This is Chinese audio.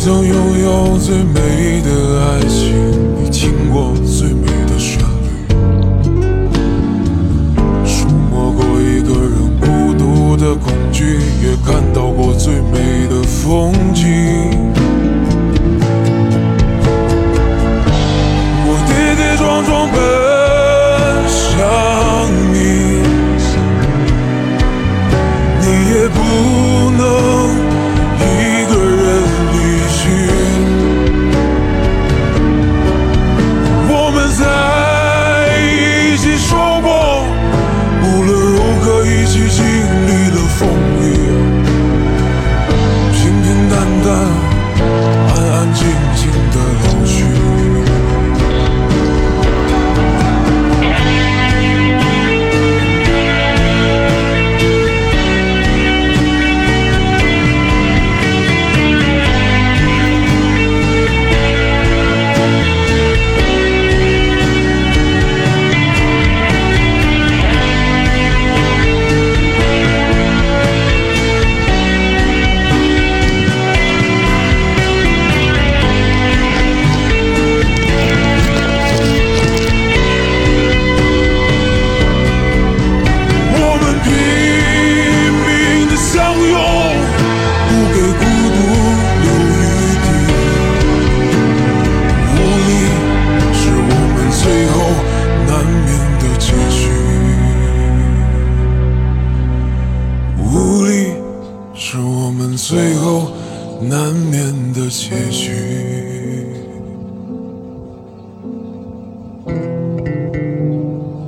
曾拥有最美的爱情，你听过最美的旋律，触摸过一个人孤独的恐惧，也看到过最美的风景。我跌跌撞撞奔向你，你也不能一个人离去。我们在一起说过，无论如何一起经历了风雨，平平淡淡，安安静静的老去。是我们最后难免的结局。